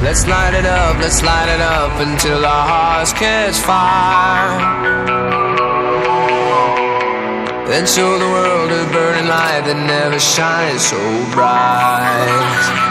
Let's light it up until our hearts catch fire. Then show the world a burning light that never shines so bright.